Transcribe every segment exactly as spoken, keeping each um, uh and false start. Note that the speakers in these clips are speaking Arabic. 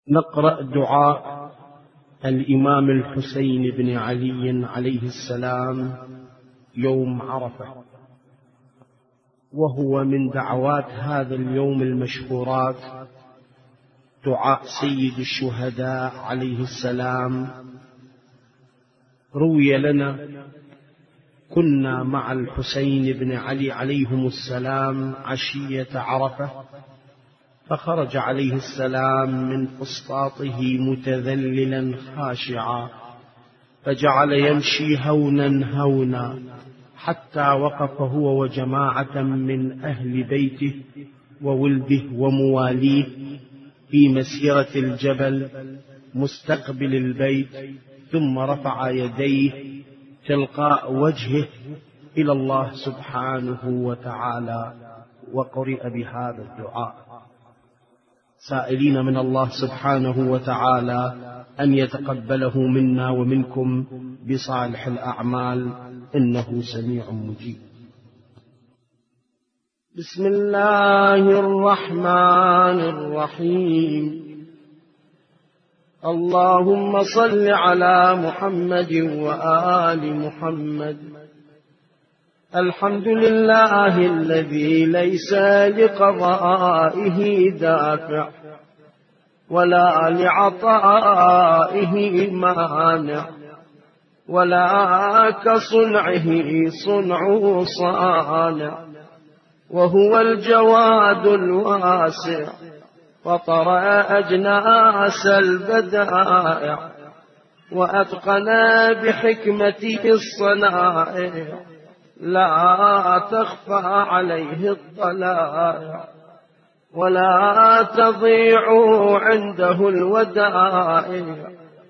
نقرأ دعاء الإمام الحسين بن علي عليه السلام يوم عرفة، وهو من دعوات هذا اليوم المشهورات دعاء سيد الشهداء عليه السلام. روي لنا: كنا مع الحسين بن علي عليهم السلام عشية عرفة، فخرج عليه السلام من فسطاطه متذللا خاشعا، فجعل يمشي هونا هونا حتى وقف هو وجماعة من أهل بيته وولده ومواليه في مسيرة الجبل مستقبل البيت، ثم رفع يديه تلقاء وجهه إلى الله سبحانه وتعالى، وقرئ بهذا الدعاء سائلين من الله سبحانه وتعالى أن يتقبله منا ومنكم بصالح الأعمال، إنه سميع مجيب. بسم الله الرحمن الرحيم. اللهم صل على محمد وآل محمد. الحمد لله الذي ليس لقضائه دافع ولا لعطائه مانع، ولا كصنعه صنع صانع، وهو الجواد الواسع فطر أجناس البدائع، وأتقن بحكمته الصنائع، لا تخفى عليه الضلائع، ولا تضيع عنده الودائع،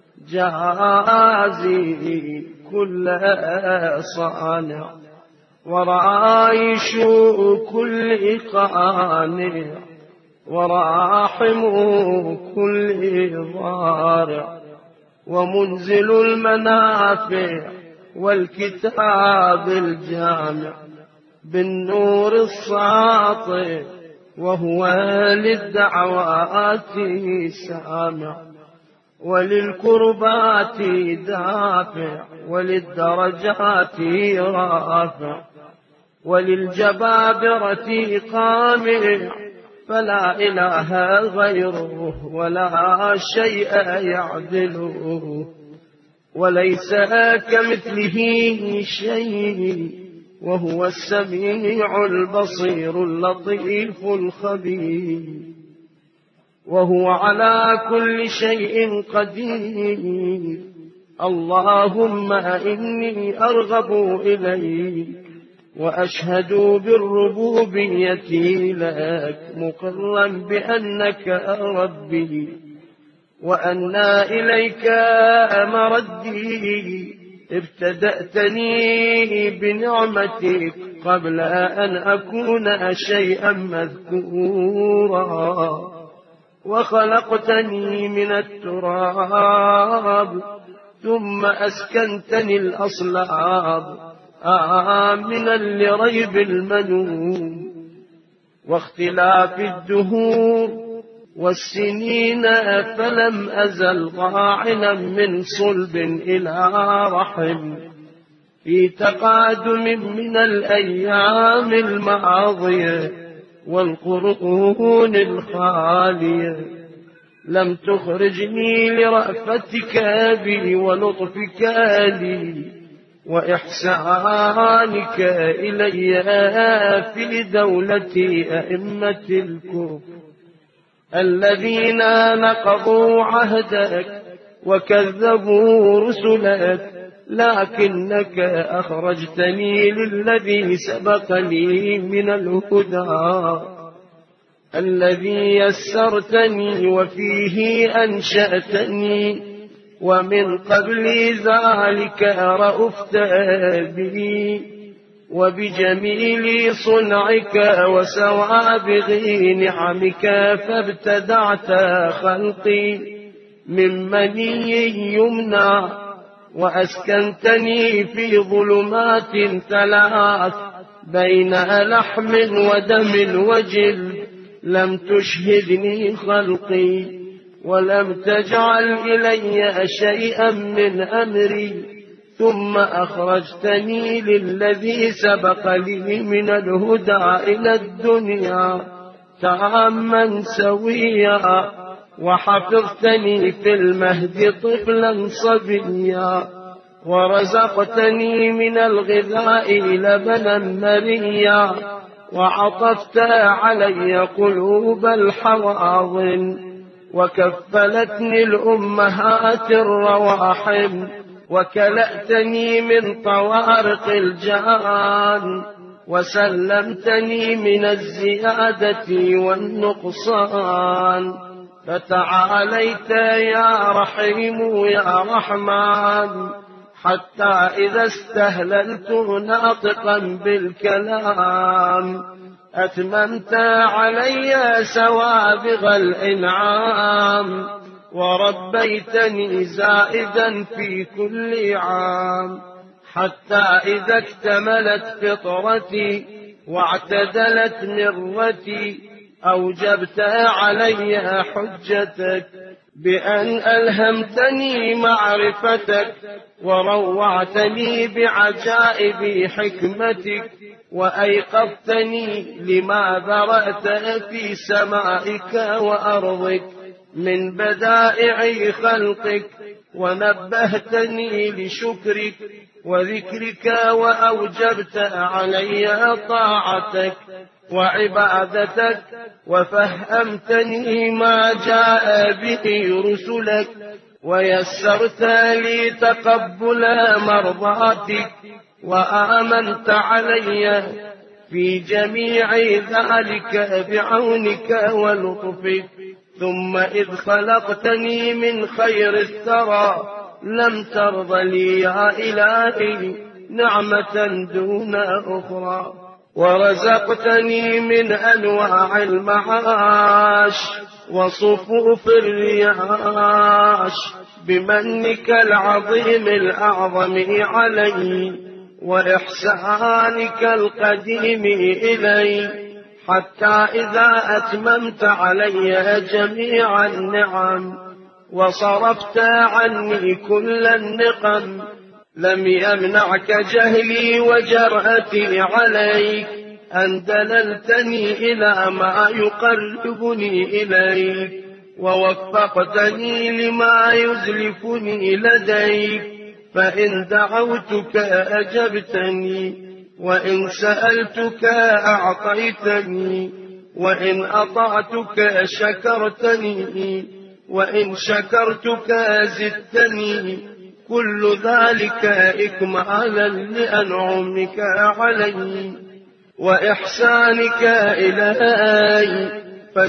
جازي كل صانع، ورايش كل قانع، وراحم كل ضارع، ومنزل المنافع والكتاب الجامع بالنور الساطع، وهو للدعوات سامع، وللكربات دافع، وللدرجات رافع، وللجبابرة قامع، فلا إله غيره ولا شيء يعدله، وليس كمثله شيء، وهو السميع البصير اللطيف الخبير، وهو على كل شيء قدير. اللهم إني أرغب إليك وأشهد بالربوبية لك، مقرا بأنك ربي وأن إليك مردي. ابتدأتني بنعمتك قبل أن أكون شيئا مذكورا، وخلقتني من التراب ثم أسكنتني الأصلاب، آمنا لريب المنون واختلاف الدهور والسنين، فلم أزل ضاعنا من صلب إلى رحم، في تقادم من الأيام الماضية والقرون الخالية. لم تخرجني لرأفتك بي ولطفك لي وإحسانك إلي في دولة أئمة الكفر الذين نقضوا عهدك وكذبوا رسلك، لكنك أخرجتني للذي سبقني من الهدى، الذي يسرتني وفيه أنشأتني، ومن قبل ذلك رأفت بي، وبجميل صنعك وسوابغ نعمك فابتدعت خلقي من مني يمنى، وأسكنتني في ظلمات ثلاث بين لحم ودم وجلد، لم تشهدني خلقي ولم تجعل إلي شيئا من أمري، ثم أخرجتني للذي سبق لي من الهدى إلى الدنيا تاما سويا، وحفظتني في المهد طفلا صبيا، ورزقتني من الغذاء لبنا مريا، وعطفت علي قلوب الحواضن، وكفلتني الأمهات الرواحم، وكلأتني من طوارق الجان، وسلمتني من الزيادة والنقصان. فتعاليت يا رحيم يا رحمن، حتى إذا استهللت ناطقا بالكلام أتممت علي سوابغ الإنعام، وربيتني زائدا في كل عام، حتى إذا اكتملت فطرتي واعتدلت مرتي أوجبت علي حجتك بأن ألهمتني معرفتك، وروعتني بعجائب حكمتك، وأيقظتني لما ذرأت في سمائك وأرضك من بدائع خلقك، ونبهتني لشكرك وذكرك، وأوجبت علي طاعتك وعبادتك، وفهمتني ما جاء به رسلك، ويسرت لي تقبل مرضاتك، وآمنت علي في جميع ذلك بعونك ولطفك. ثم إذ خلقتني من خير الثرى لم ترض لي يا إلهي نعمة دون أخرى، ورزقتني من أنواع المعاش وصفوف الرياش بمنك العظيم الأعظم علي، وإحسانك القديم إلي، حتى إذا أتممت علي جميع النعم وصرفت عني كل النقم، لم يمنعك جهلي وجرأتي عليك أن دللتني إلى ما يقربني إليك، ووفقتني لما يزلفني لديك. فإن دعوتك أجبتني، وإن سألتك أعطيتني، وإن أطعتك شكرتني، وإن شكرتك زدتني، كل ذلك إكمالا لأنعمك علي وإحسانك إلي.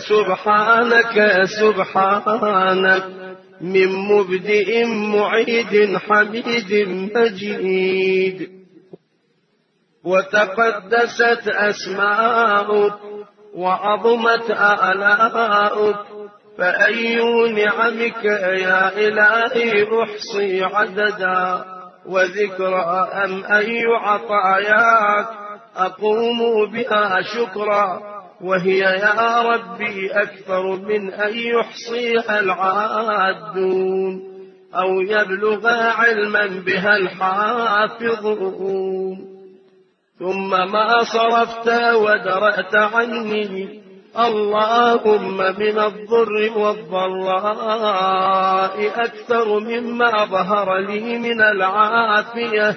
فسبحانك سبحانك من مبدئ معيد حميد مجيد، وتقدست أسماؤك وعظمت آلاؤك، فأي نعمك يا إلهي أحصي عددا وذكرى، أم أي عطاياك أقوم بها شكرا، وهي يا ربي أكثر من أن يحصيها العادون أو يبلغ علما بها الحافظون. ثم ما صرفت ودرأت عني اللهم من الضر والضراء أكثر مما ظهر لي من العافية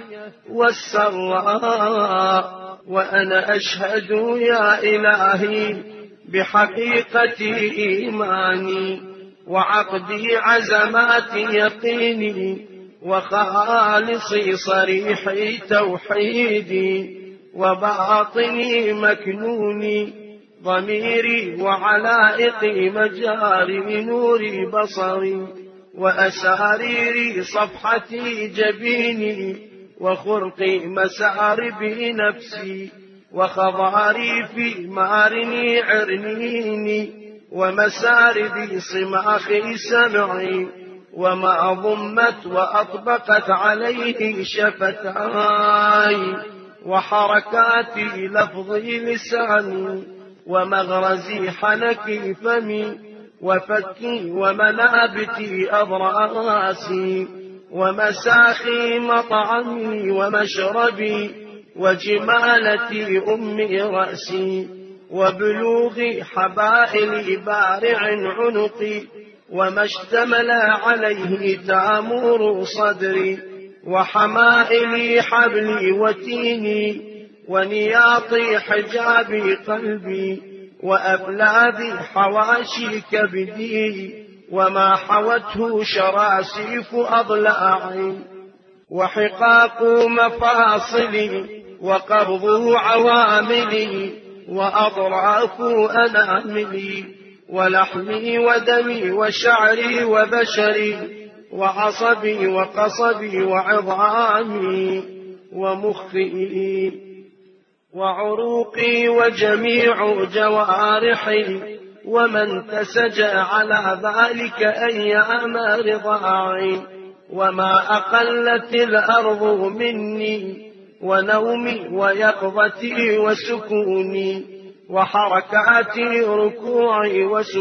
والسراء، وأنا أشهد يا إلهي بحقيقة إيماني وعقدي عزمات يقيني وخالص صريح توحيدي وباطني مكنوني ضميري وعلائقي مجاري نور بصري وأساريري صفحتي جبيني وخرقي مساربي نفسي وخضاريفي مارني عرنيني ومساربي صماخي سمعي وما ضمت وأطبقت عليه شفتاي وحركاتي لفظي لساني ومغرزي حنكي فمي وفكي ومنابتي أضراسي ومساخي مطعمي ومشربي وجمالتي أمي رأسي وبلوغ حبائل بارع عنقي وما اشتمل عليه تامور صدري وحمائلي حبلي وتيني ونياطي حجابي قلبي وأبلادي حواشي كبدي وما حوته شراسيف أضلاعي وحقاق مفاصلي وقبض عواملي وأضراف أناملي ولحمي ودمي وشعري وبشري وعصبي وقصبي وعظامي ومخي وعروقي وجميع جوارحي ومن تسج على ذلك أيام رضاعي وما أقلت الأرض مني ونومي ويقظتي وسكوني وحركاتي ركوعي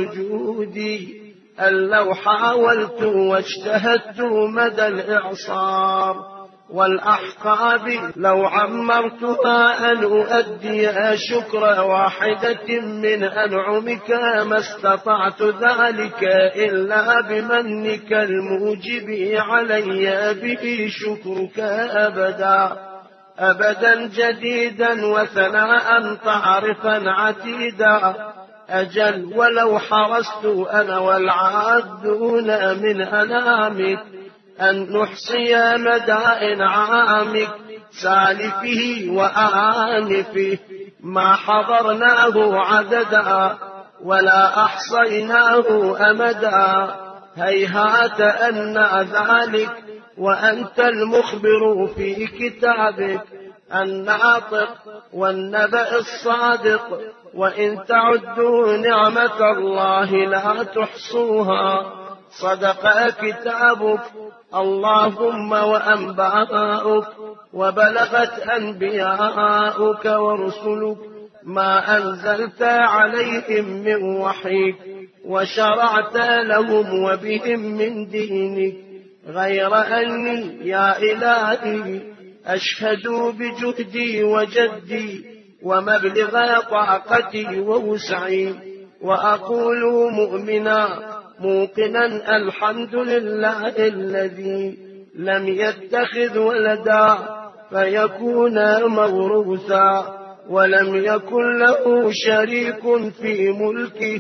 وسجودي أن لو حاولت واجتهدت مدى الإعصار والأحقاب لو عمرتها أن أؤدي شكر واحدة من أنعمك ما استطعت ذلك إلا بمنك الموجب علي به شكرك أبدا أبدا جديدا وثناء تعرفا عتيدا أجل ولو حرست أنا والعادون من أنامك أن نحصي مدى إنعامك سالفه وآنفه ما حضرناه عددا ولا أحصيناه أمدا هيهات أن ذلك وأنت المخبر في كتابك الناطق والنبأ الصادق وإن تعدوا نعمة الله لا تحصوها صدق كتابك اللهم وأنباؤك وبلغت أنبياؤك ورسلك ما أنزلت عليهم من وحيك وشرعت لهم وبهم من دينك غير أني يا إلهي أشهد بجهدي وجدي ومبلغ طاقتي ووسعي وأقول مؤمنا موقنا الحمد لله الذي لم يتخذ ولدا فيكون موروثا ولم يكن له شريك في ملكه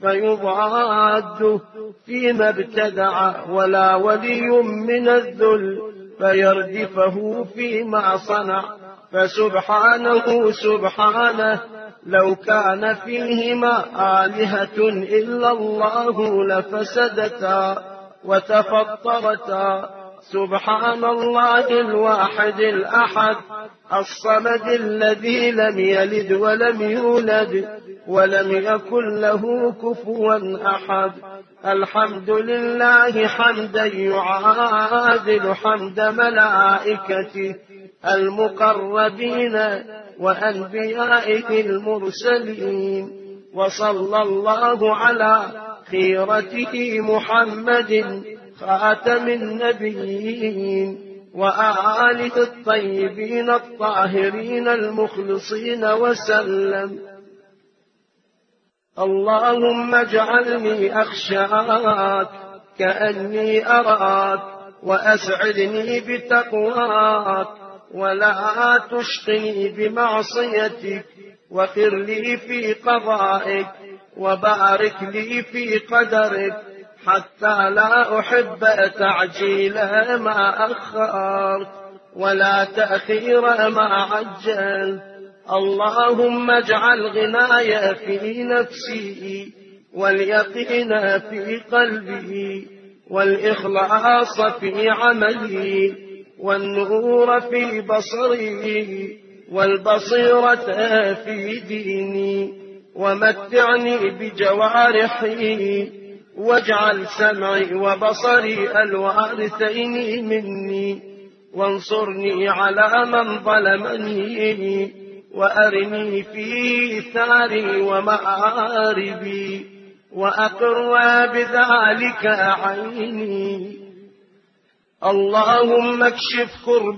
فيضاد فيما ابتدع ولا ولي من الذل فيردفه فيما صنع فسبحانه سبحانه لو كان فيهما آلهة إلا الله لفسدتا وتفطرتا سبحان الله الواحد الأحد الصمد الذي لم يلد ولم يولد ولم يكن له كفوا أحد الحمد لله حمدا يعادل حمد ملائكته المقربين وأنبيائه المرسلين وصلى الله على خيرته محمد خاتم النبيين وآله الطيبين الطاهرين المخلصين وسلم اللهم اجعلني أخشاك كأني أراك وأسعدني بتقواك ولا تشقني بمعصيتك وخر لي في قضائك وبارك لي في قدرك حتى لا أحب تعجيل ما أخرت ولا تأخير ما عجلت اللهم اجعل غناي في نفسي واليقين في قلبي والإخلاص في عملي والنور في بصري والبصيرة في ديني ومتعني بجوارحي واجعل سمعي وبصري الوارثين مني وانصرني على من ظلمني وأرني في ثاري ومآربي وأقر بذلك عيني. اللهم اكشف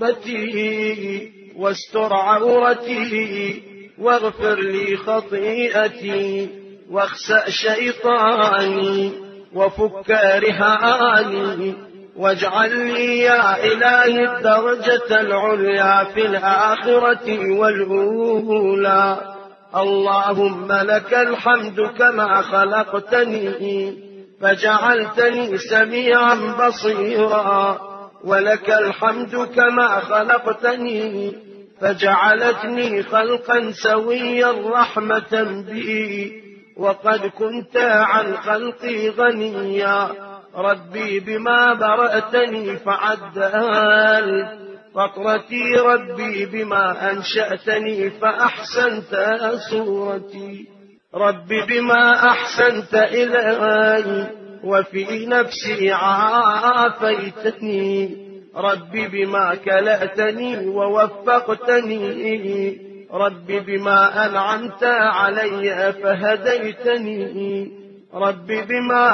كربتي واستر عورتي واغفر لي خطيئتي واخسأ شيطاني وفك رهاني، واجعل لي يا إلهي الدرجة العليا في الآخرة والأولى. اللهم لك الحمد كما خلقتني فجعلتني سميعا بصيرا، ولك الحمد كما خلقتني فجعلتني خلقا سويا رحمة بي، وقد كنت عن خلقي غنيا. ربي بما برأتني فعدل فطرتي، ربي بما أنشأتني فأحسنت صورتي. ربي بما أحسنت إلي وفي نفسي عافيتني، ربي بما كلأتني ووفقتني، ربي بما أنعمت علي فهديتني، ربي بما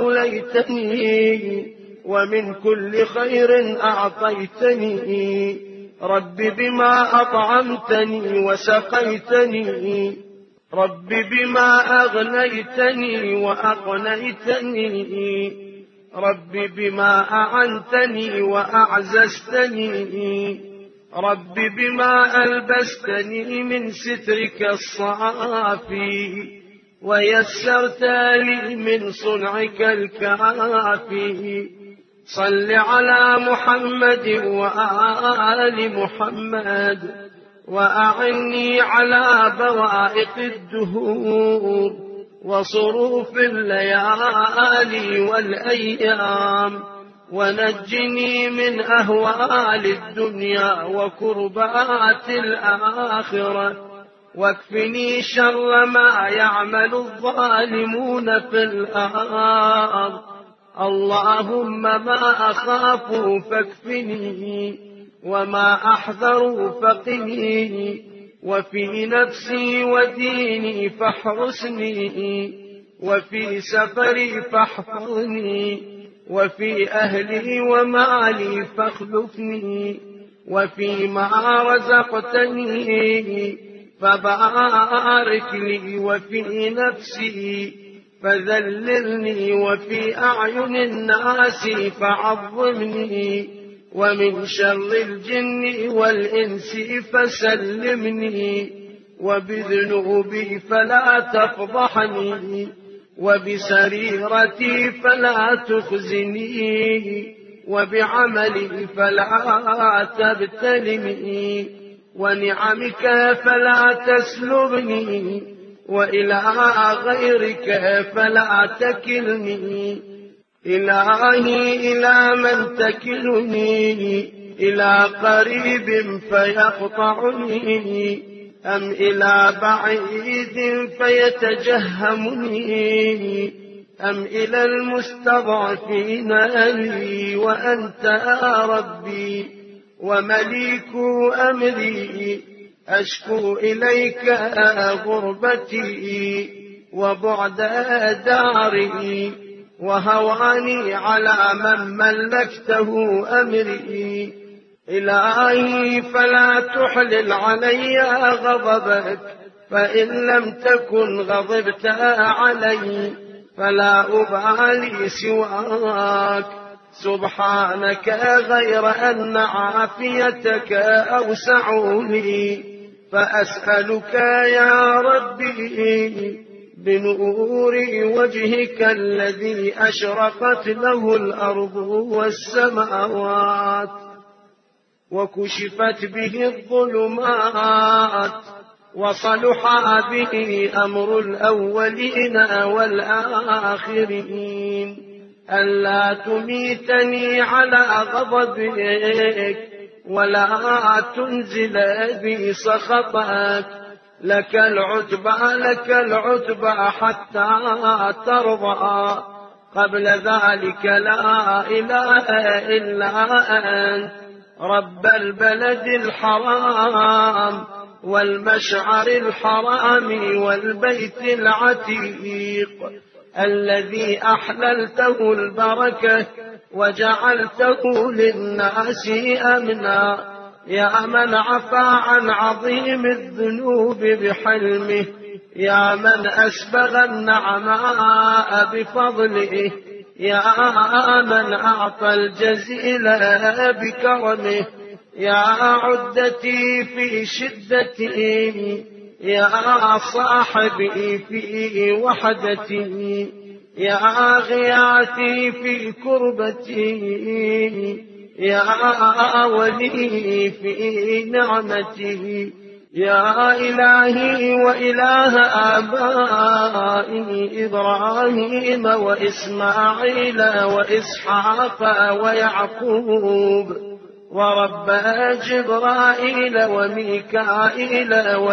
أوليتني ومن كل خير أعطيتني، ربي بما أطعمتني وسقيتني، ربي بما أغنيتني وأقنيتني، ربي بما أعنتني وأعززتني، ربي بما ألبستني من سترك الصافي ويسرت لي من صنعك الكافي. صل على محمد وآل محمد، وأعني على بوائق الدهور وصروف الليالي والأيام، ونجني من أهوال الدنيا وكربات الآخرة، واكفني شر ما يعمل الظالمون في الأرض. اللهم ما أخاف فاكفني، وما أحذر فقني، وفي نفسي وديني فاحرسني، وفي سفري فاحفظني، وفي أهلي ومالي فاخلفني، وفيما رزقتني فبارك لي، وفي نفسي فذللني، وفي أعين الناس فعظمني، ومن شر الجن والإنس فسلمني، وبذنوبي فلا تفضحني، وبسريرتي فلا تخزني، وبعملي فلا تبتلني، ونعمك فلا تسلبني، وإلى غيرك فلا تكلني. إلهي إلى من تكلني؟ إلى قريب فيقطعني، أم إلى بعيد فيتجهمني، أم إلى المستضعفين لي وأنت يا ربي ومليك أمري. أشكو إليك غربتي وبعد داري، وهواني على من ملكته أمري. إلهي فلا تحلل علي غضبك، فإن لم تكن غضبت علي فلا أبالي سواك. سبحانك غير أن عافيتك أوسع لي، فأسألك يا ربي بنور وجهك الذي أشرقت له الأرض والسماوات وكشفت به الظلمات وصلح به أمر الأولين والآخرين، ألا تميتني على غضبك ولا تنزل بي سخطك. لك العتبى لك العتبى حتى ترضى، قبل ذلك لا إله إلا أنت، رب البلد الحرام والمشعر الحرام والبيت العتيق، الذي أحللته البركة وجعلته للناس أمنا، يا من عفا عن عظيم الذنوب بحلمه، يا من أسبغ النعماء بفضله، يا من أعطى الجزيل بكرمه، يا عدتي في شدتي، يا صاحبي في وحدتي، يا غياثي في كربتي، يا ولي في نعمتي، يا إلهي وإله آبائي إبراهيم وإسماعيل وإسحاق ويعقوب، ورب جبرائيل وميكائيل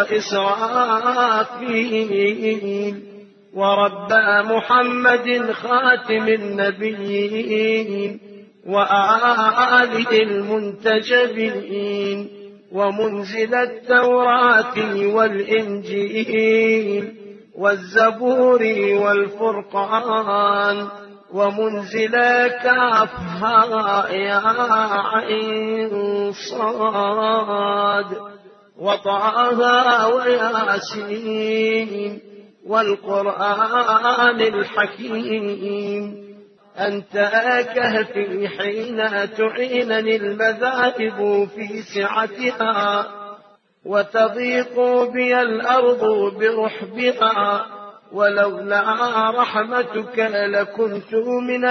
وإسرافيل، ورب محمد خاتم النبيين وآله المنتجبين، ومنزل التوراة والإنجيل والزبور والفرقان، ومنزل كافها يا عين صاد، وطه وياسين والقرآن الحكيم، أنت كهفي حين تعينني المذاهب في سعتها، وتضيق بي الأرض برحبها، ولولا رحمتك لكنت من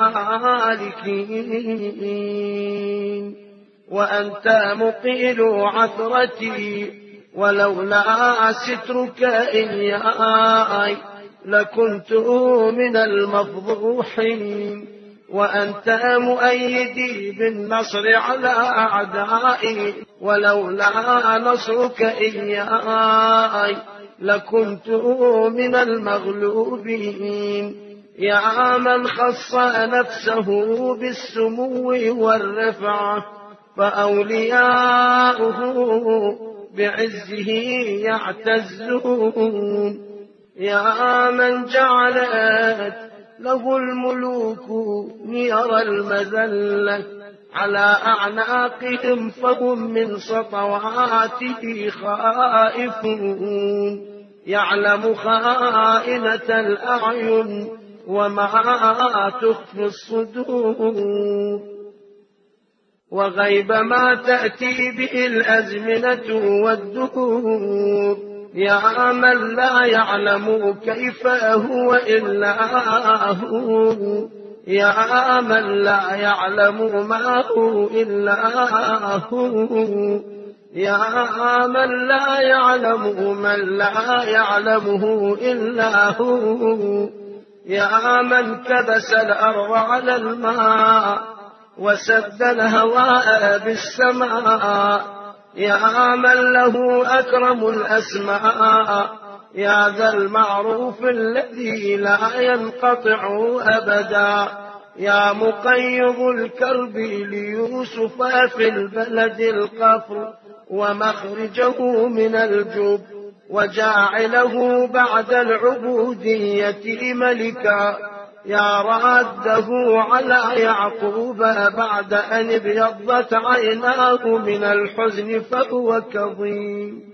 الهالكين، وأنت مقيل عثرتي، ولولا سترك إياي لكنت من المفضوحين، وأنت مؤيدي بالنصر على أعدائي، ولولا نصرك إياي لكنت من المغلوبين، يا من خص نفسه بالسمو والرفعة، فأولياؤه بعزه يعتزون، يا من جعلت له الملوك نير المذلة على أعناقهم، فهم من سطواته خائفون، يعلم خائنة الأعين وما تخفي الصدور، وغيب ما تأتي به الأزمنة والدهور، يا من لا يعلم كيف هو إلا هو، يا من لا يعلم ما هو إلا هو، يا من لا يعلم من لا يعلمه إلا هو، يا من كبس الأرض على الماء وسد الهواء بالسماء، يا من له أكرم الأسماء، يا ذا المعروف الذي لا ينقطع أبدا، يا مقيض الكرب ليوسف في البلد القفر ومخرجه من الجب، وجاعله بعد العبودية ملكا، يا راده على يعقوب بعد أن ابيضت عيناه من الحزن فهو كظيم،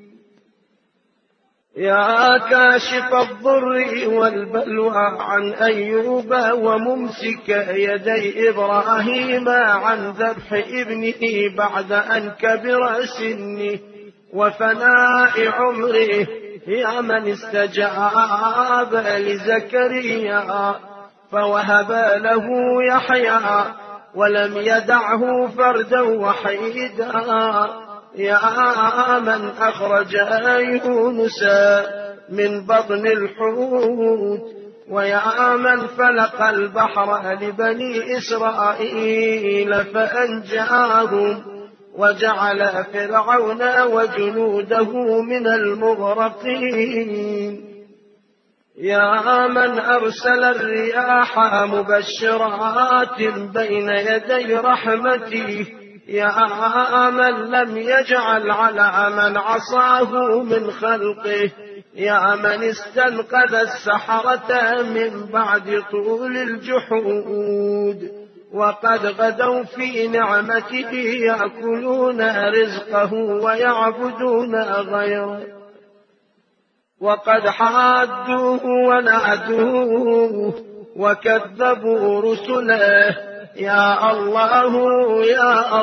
يا كاشف الضر والبلوى عن أيوب وممسك يدي إبراهيم عن ذبح ابنه بعد أن كبر سنه وفناء عمره، يا من استجاب لزكريا فوهب له يحيى ولم يدعه فردا وحيدا، يا من أخرج يونس من بطن الحوت، ويا من فلق البحر لبني إسرائيل فأنجاهم وجعل فرعون وجنوده من المغرقين، يا من أرسل الرياح مبشرات بين يدي رحمته، يا من لم يجعل على من عصاه من خلقه يا من استنقذ السحرة من بعد طول الجحود، وقد غدوا في نعمته يأكلون رزقه ويعبدون غيره، وقد حادوه ونعدوه وكذبوا رسله. يا الله يا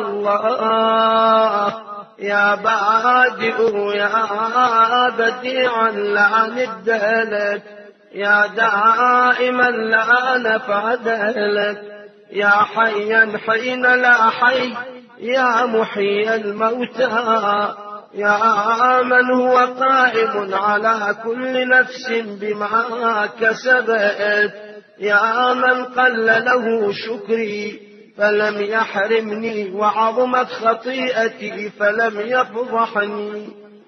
الله يا بادئ يا بديعا لا ند لك، يا دائما لا نفاد لك، يا حيا حين لا حي، يا محيي الموتى، يا من هو قائم على كل نفس بما كسبت، يا من قل له شكري فلم يحرمني، وعظمت خطيئتي فلم يفضحني،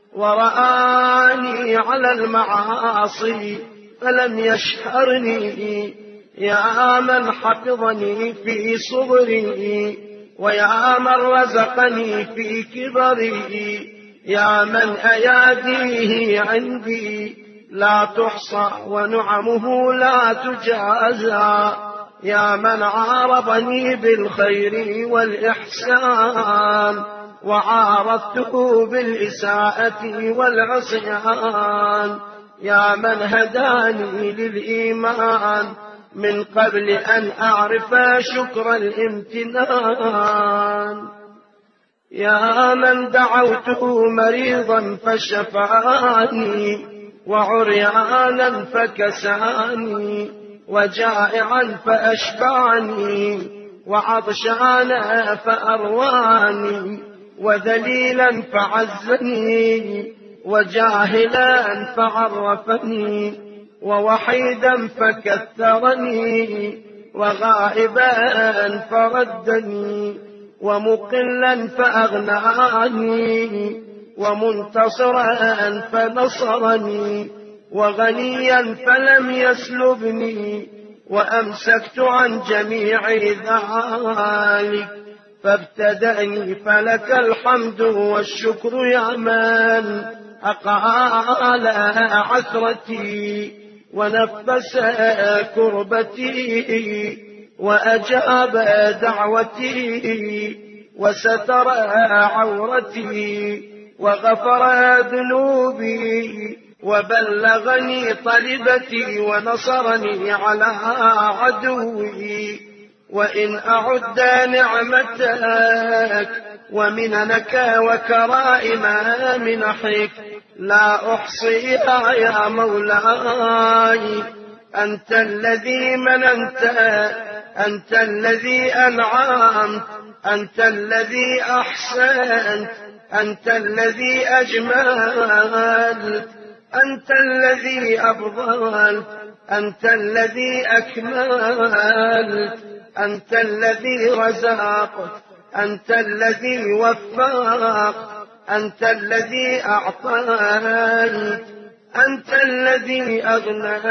ورآني على المعاصي فلم يشهرني، يا من حفظني في صبري، ويا من رزقني في كبري، يا من أياديه عندي لا تحصى ونعمه لا تجازى، يا من عارضني بالخير والإحسان وعارضته بالإساءة والعصيان، يا من هداني للإيمان من قبل أن أعرف شكر الامتنان، يا من دعوته مريضا فشفاني، وعريانا فكساني، وجائعا فأشبعني، وعطشانا فأرواني، وذليلا فعزني، وجاهلا فعرفني، ووحيدا فكثرني، وغائبا فردني، ومقلا فأغناني، ومنتصرا فنصرني، وغنيا فلم يسلبني، وأمسكت عن جميع ذلك فابتدأني، فلك الحمد والشكر يا من أقال عثرتي ونفس كربتي، وأجاب دعوتي، وستر عورتي، وغفر ذنوبي، وبلغني طلبتي، ونصرني على عدوي. وإن أعد نعمتك ومننك وكرائم منحك لا أحصيها يا مولاي، أنت الذي مننت، أنت الذي أنعمت، أنت الذي أحسنت، أنت الذي أجملت، أنت الذي أفضلت، أنت الذي أكملت، أنت الذي رزقت، أنت الذي وفقت، أنت الذي أعطيت، أنت الذي أغنيت،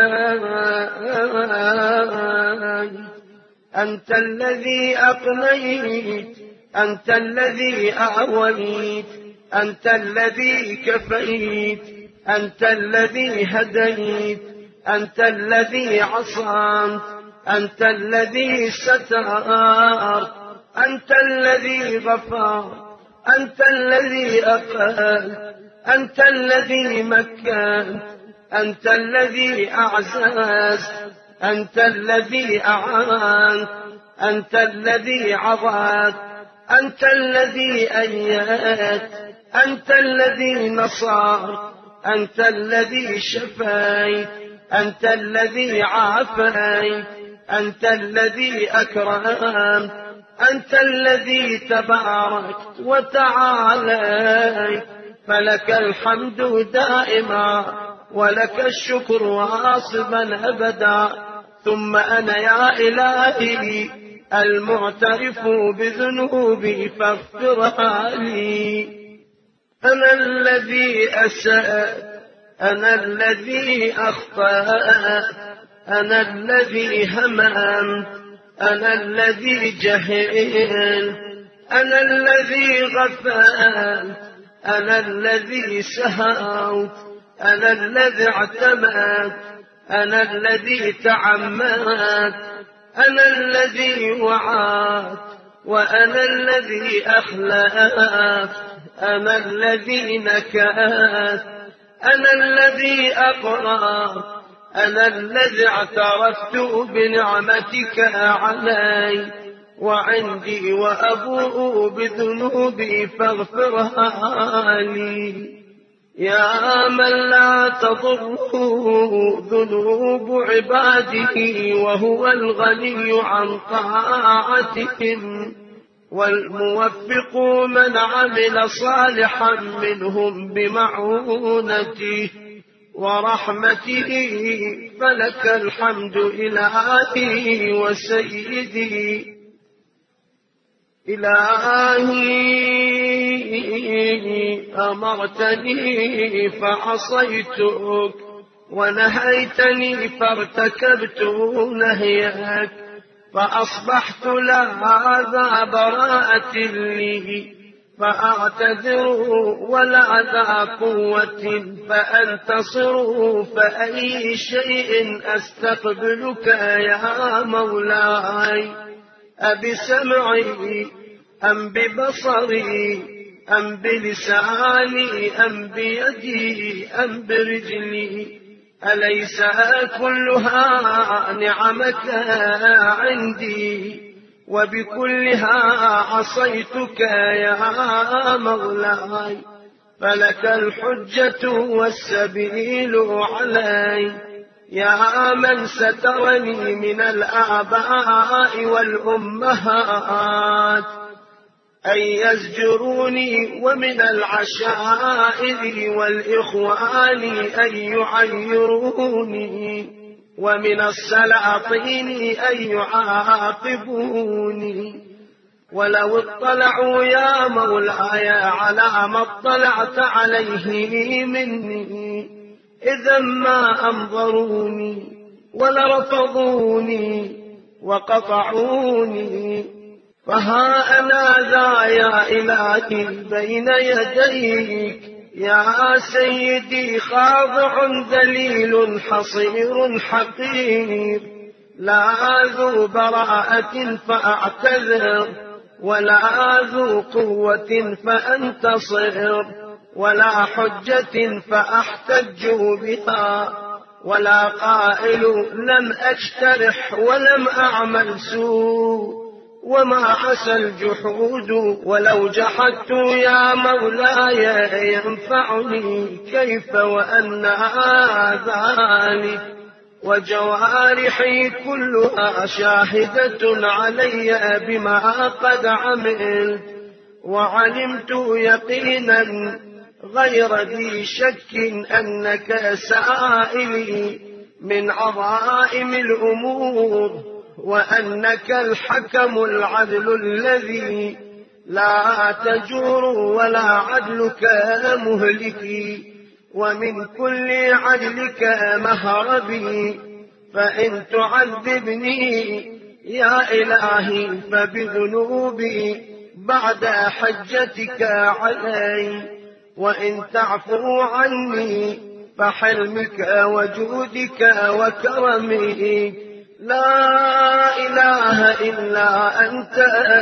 أنت الذي أقنيت، أنت الذي أعويت، أنت الذي كفيت، أنت الذي هديت، أنت الذي عصمت، أنت الذي سترت، أنت الذي غفرت، أنت الذي أقلت، أنت الذي مكنت، أنت الذي أعززت، أنت الذي أعانت، أنت الذي عظت، أنت الذي أيدت، أنت الذي نصرت، أنت الذي شفيت، أنت الذي عافيت، أنت الذي أكرمت، أنت الذي تباركت وتعاليت، فلك الحمد دائما ولك الشكر واصبا أبدا. ثم أنا يا إلهي المعترف بذنوبي فاغفرها لي. أنا الذي أسأت، أنا الذي أخطأت، أنا الذي هممت، أنا الذي جهلت، أنا الذي غفلت، أنا الذي سهوت، أنا الذي اعتمد، أنا الذي تعمد، أنا الذي وعد، وأنا الذي أخلف، أنا الذي نكأت، أنا الذي أقرأ، أنا الذي اعترفت بنعمتك علي، وعندي وأبوء بذنوبي فاغفرها لي. يا من لا تضره ذنوب عباده وهو الغني عن طاعتهم، والموفق من عمل صالحا منهم بمعونته ورحمته، فلك الحمد إلهي وسيدي. إلهي أمرتني فعصيتك، ونهيتني فارتكبت نهيك، فأصبحت لهذا براءة لي، فأعتذر ولا ذا قوة فأنتصر، فأي شيء أستقبلك يا مولاي، أبسمعي أم ببصري أم بلساني أم بيدي أم برجلي؟ أليس كلها نعمك عندي، وبكلها عصيتك يا مولاي، فلك الحجة والسبيل علي. يا من سترني من الآباء والأمهات أن يزجروني، ومن العشائر والإخوان أن يعيروني، ومن السلاطين أن يعاقبوني. ولو اطلعوا يا مولاي على ما اطلعت عليه مني، إذا ما أنظروني ولرفضوني وقطعوني. فها أنا ذا يا إلهي بين يديك يا سيدي، خاضع ذليل حصير حقير، لا ذو براءة فأعتذر، ولا ذو قوة فأنتصر، ولا حجة فأحتج بها، ولا قائل لم أجترح ولم أعمل سوء، وما عسى الجحود ولو جحدت يا مولاي ينفعني، كيف وأن ذلك وجوارحي كلها شاهدة علي بما قد عملت، وعلمت يقينا غير ذي شك أنك سائلي من عظائم الأمور، وأنك الحكم العدل الذي لا تجور ولا عدلك مهلكي، ومن كل عدلك مهربي. فإن تعذبني يا إلهي فبذنوبي بعد حجتك علي، وإن تعفو عني فحلمك وجودك وكرمك. لا إله إلا أنت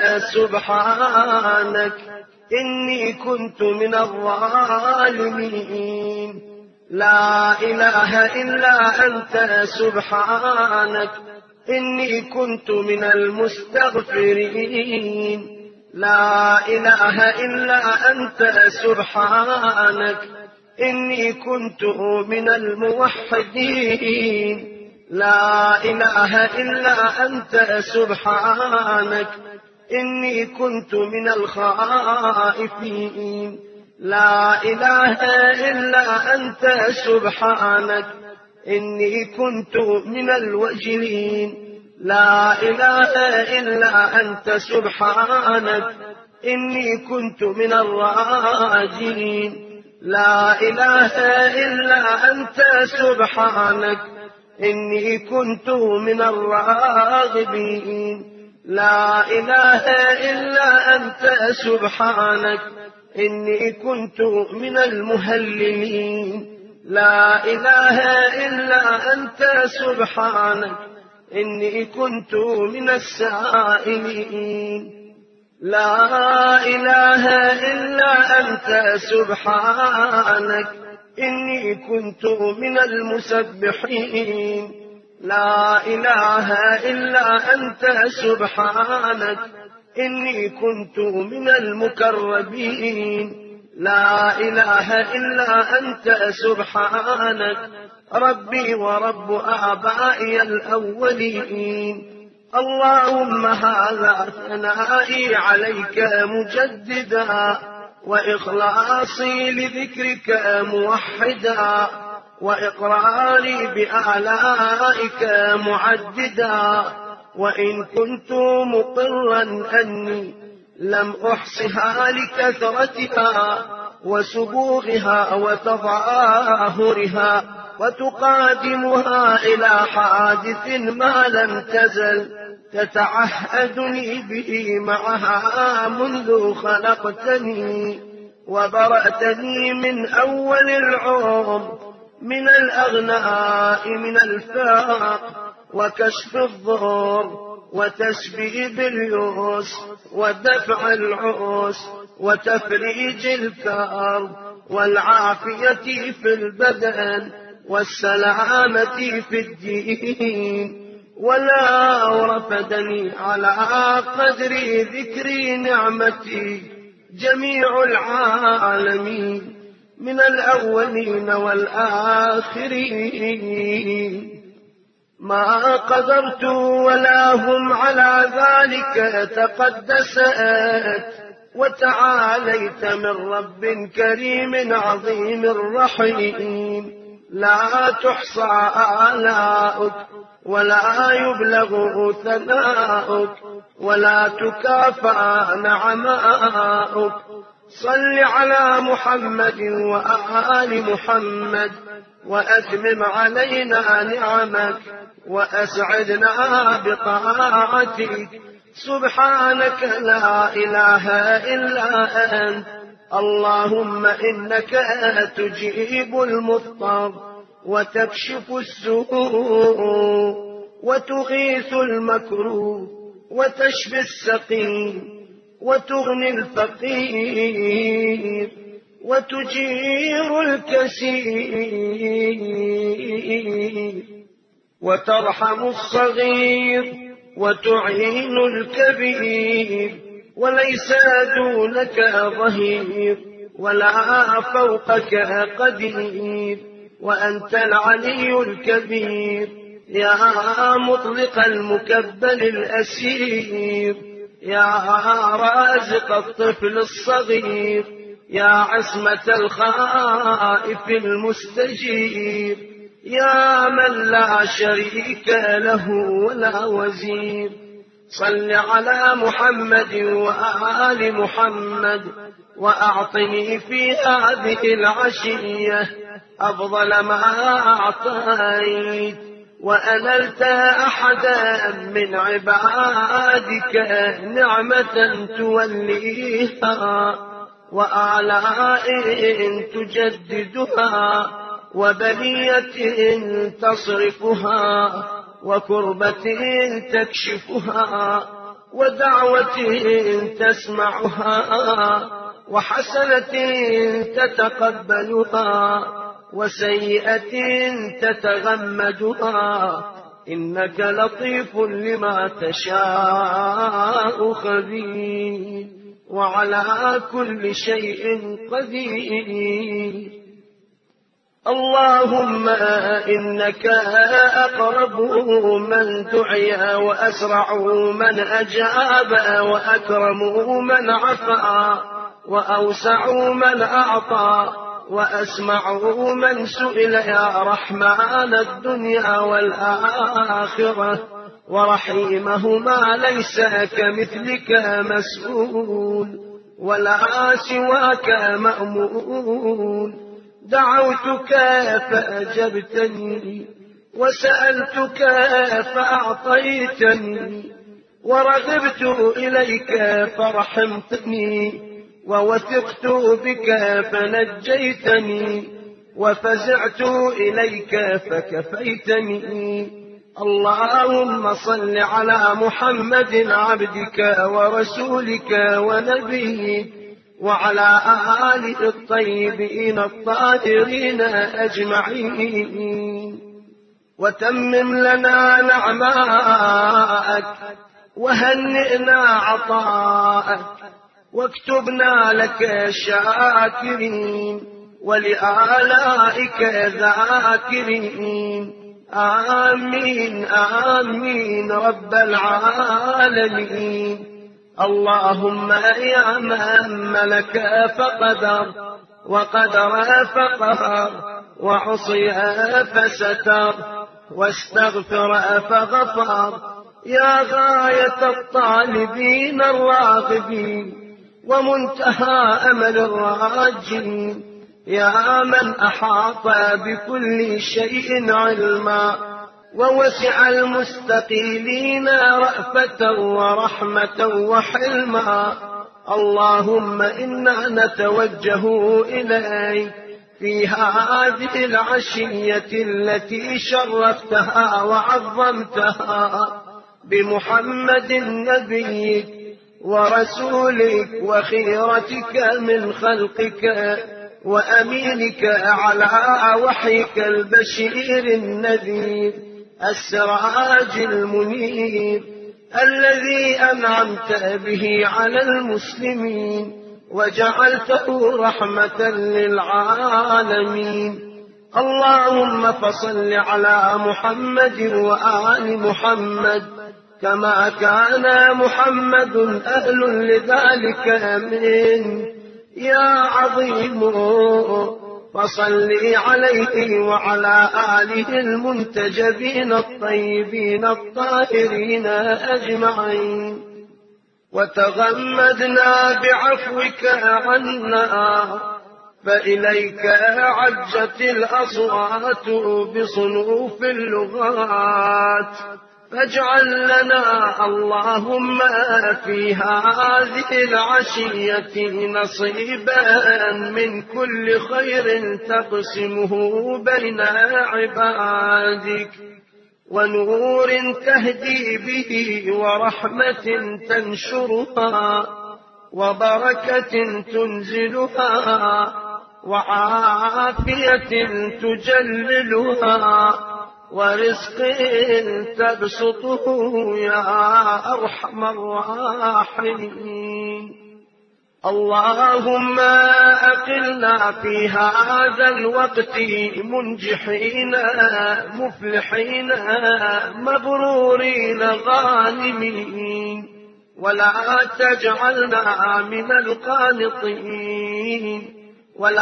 سبحانك إني كنت من الظالمين. لا إله إلا أنت سبحانك إني كنت من المستغفرين. لا إله إلا أنت سبحانك إني كنت من الموحدين. لا إله إلا أنت سبحانك إني كنت من الخائفين. لا إله إلا أنت سبحانك إني كنت من الوجلين. لا إله إلا أنت سبحانك إني كنت من الراجين. لا إله إلا أنت سبحانك إني كنت من الراغبين. لا إله إلا أنت سبحانك إني كنت من المهللين. لا إله إلا أنت سبحانك إني كنت من السائلين. لا إله إلا أنت سبحانك إني كنت من المسبحين. لا إله إلا أنت سبحانك إني كنت من المكرمين. لا إله إلا أنت سبحانك ربي ورب آبائي الأولين. اللهم هذا ثنائي عليك مجددا، وإخلاصي لذكرك موحدا، وإقراري بآلائك معددا. وإن كنت مقرا أني لم أحصها لكثرتها وسبوغها وتظاهرها وتقادمها إلى حادث ما لم تزل تتعهدني به معها منذ خلقتني وبرأتني من أول العمر، من الأغناء من الفاق وكشف الضر وتسبيب اليؤس ودفع العؤس وتفريج الكرب والعافية في البدن والسلامة في الدين. ولا رفدني على قدر ذكر نعمتي جميع العالمين من الأولين والآخرين. ما قدرت ولا هم على ذلك تقدست وتعاليت من رب كريم عظيم رحيم. لا تحصى آلاؤك ولا يبلغ ثناؤك ولا تكافأ نعماؤك. صل على محمد وآل محمد وأتمم علينا نعمك وأسعدنا بطاعتك. سبحانك لا إله إلا أنت. اللهم إنك تجيب المضطر وتكشف السوء وتغيث المكروه وتشفي السقيم وتغني الفقير وتجير الكثير وترحم الصغير وتعين الكبير. وليس دونك ظهير ولا فوقك قدير، وأنت العلي الكبير. يا مطلق المكبل الأسير، يا رازق الطفل الصغير، يا عصمة الخائف المستجير، يا من لا شريك له ولا وزير. صل على محمد وآل محمد وأعطني في هذه العشية أفضل ما أعطيت، وأنلت أحدا من عبادك نعمة توليها وآلاء تجددها وبلية تصرفها وكربة تكشفها ودعوة تسمعها وحسنة تتقبلها وسيئة تتغمدها. إنك لطيف لما تشاء خبير، وعلى كل شيء قدير. اللهم إنك أقرب من دعي وأسرع من أجاب وأكرم من عفا وأوسع من أعطى وأسمع من سئل، يا رحمن الدنيا والآخرة ورحيمهما ليس كمثلك مسؤول ولا سواك مأمون. دعوتك فأجبتني وسألتك فأعطيتني ورغبت إليك فرحمتني ووثقت بك فنجيتني وفزعت إليك فكفيتني. اللهم صل على محمد عبدك ورسولك ونبيك وعلى آله الطيبين الطاهرين أجمعين، وتمم لنا نعماءك وهنئنا عطاءك، واكتبنا لك شاكرين ولآلائك ذاكرين. آمين آمين رب العالمين. اللهم يا من ملك فقدر وقدر فقهر وعصي فستر واستغفر فغفر، يا غاية الطالبين الراغبين ومنتهى أمل الراجين، يا من أحاط بكل شيء علما ووسع المستقيلين رأفة ورحمة وحلما. اللهم إنا نتوجه إليك في هذه العشية التي شرفتها وعظمتها بمحمد نبيك ورسولك وخيرتك من خلقك وأمينك على وحيك البشير النذير السراج المنير الذي أنعمت به على المسلمين وجعلته رحمة للعالمين. اللهم فصل على محمد وآل محمد كما كان محمد أهل لذلك منه يا عظيم، فصل عليه وعلى آله المنتجبين الطيبين الطاهرين أجمعين، وتغمدنا بعفوك عنا، فإليك عجت الأصوات بصنوف اللغات، فاجعل لنا اللهم في هذه العشية نصيبا من كل خير تقسمه بين عبادك، ونور تهدي به ورحمة تنشرها وبركة تنزلها وعافية تجللها ورزق تبسطه يا أرحم الراحمين. اللهم أقلنا في هذا الوقت منجحين مفلحين مبرورين غانمين، ولا تجعلنا من القانطين، ولا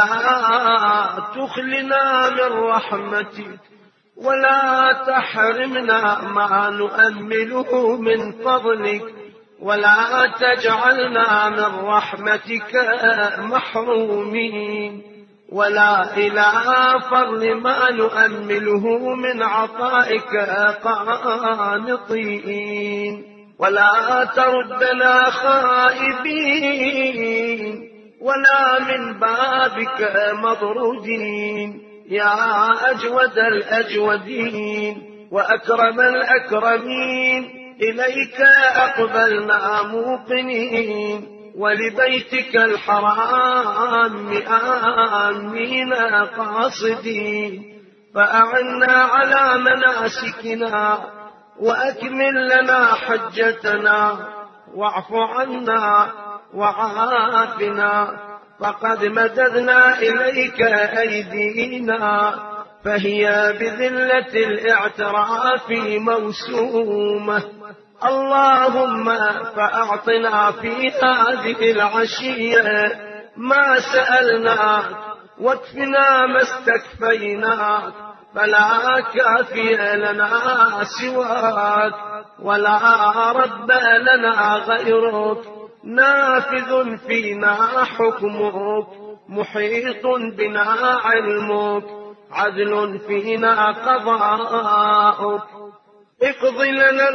تخلنا من رحمتك، ولا تحرمنا ما نؤمله من فضلك، ولا تجعلنا من رحمتك محرومين، ولا إلى فضل ما نؤمله من عطائك قانطين، ولا تردنا خائبين، ولا من بابك مطرودين، يا أجود الأجودين وأكرم الأكرمين. إليك أقبلنا موقنين، ولبيتك الحرام آمين قاصدين، فأعنا على مناسكنا وأكمل لنا حجتنا، واعف عنا وعافنا، فقد مددنا إليك أيدينا، فهي بذلة الاعتراف موسومة. اللهم فأعطنا في هذه العشية ما سألناك، واكفنا ما استكفيناك، فلا كافي لنا سواك، ولا رب لنا غيرك، نافذ فينا حكمك، محيط بنا علمك، عدل فينا قضاءك. اقض لنا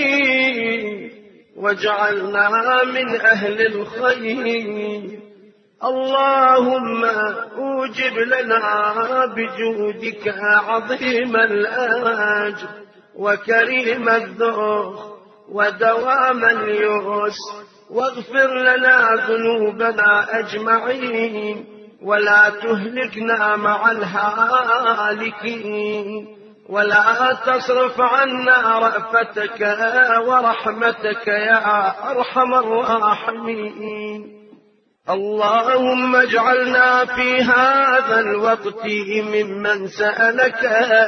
الخير واجعلنا من أهل الخير، اللهم أوجب لنا بجودك عظيم الأجر وكريم الذوق ودوام اليسر، واغفر لنا ذنوبنا أجمعين ولا تهلكنا مع الهالكين، ولا تصرف عنا رأفتك ورحمتك يا أرحم الراحمين. اللهم اجعلنا في هذا الوقت ممن سألك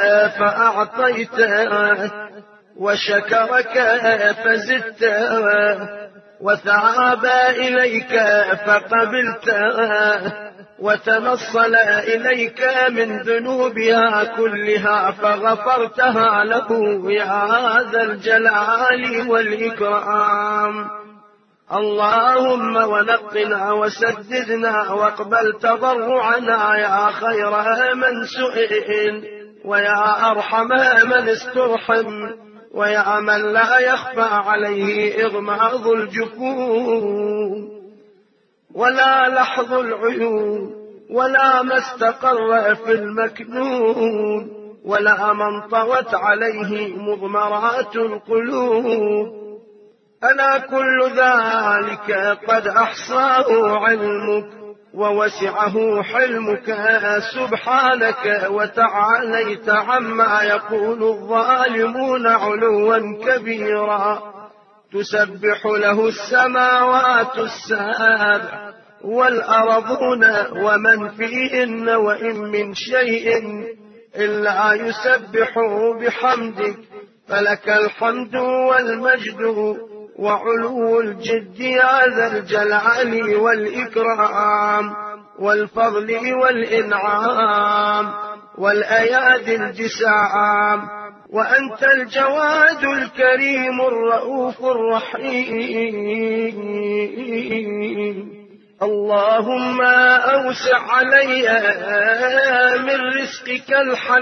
فأعطيته، وشكرك فزدته، وثاب إليك فقبلته، وتنصل إليك من ذنوبها كلها فغفرتها له يا ذا الجلال والإكرام. اللهم ونقنا وسددنا واقبل تضرعنا يا خير من سئل، ويا أرحم من استرحم، ويا من لا يخفى عليه إغماض الجفون ولا لحظ العيون، ولا ما استقر في المكنون، ولا من طوت عليه مضمرات القلوب. ألا كل ذلك قد أحصاه علمك ووسعه حلمك سبحانك، وتعاليت عما يقول الظالمون علوا كبيرا. تسبح له السماوات السابع والأرضون ومن فيهن، وإن من شيء إلا يسبح بحمدك، فلك الحمد والمجد وعلو الجد يا ذا الجلال والإكرام والفضل والإنعام والأيادي الجسام، وأنت الجواد الكريم الرؤوف الرحيم. اللهم أوسع علي من رزقك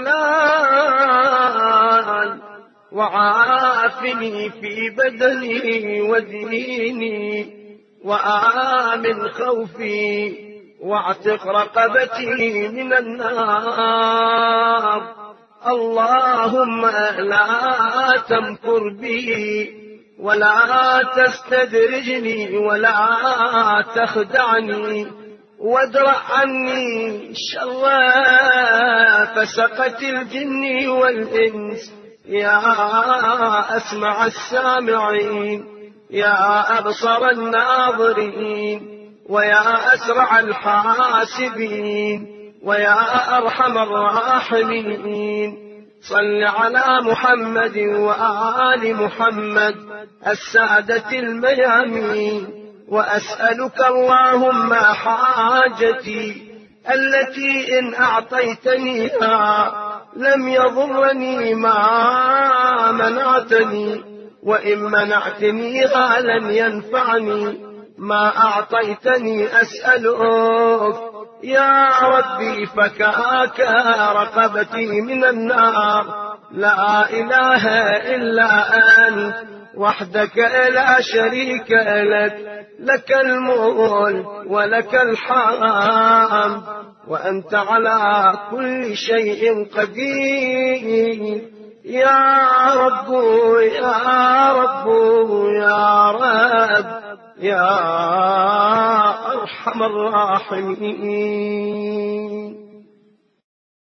الحلال، وعافني في بدني وديني، وآمن خوفي، واعتق رقبتي من النار. اللهم لا تمكر بي ولا تستدرجني ولا تخدعني، وادرأ عني شر فسقة الجن والإنس يا أسمع السامعين، يا أبصر الناظرين، ويا أسرع الحاسبين، ويا أرحم الراحمين. صل على محمد وآل محمد السادة الميامين. وأسألك اللهم حاجتي التي إن أعطيتنيها لم يضرني ما منعتني، وإن منعتنيها لن ينفعني ما أعطيتني. أسألك يا ربي فكاك رقبتي من النار. لا إله إلا أنت وحدك لا شريك لك، لك الملك ولك الحمد، وأنت على كل شيء قدير. يا رب يا رب يا رب يا أرحم الراحمين.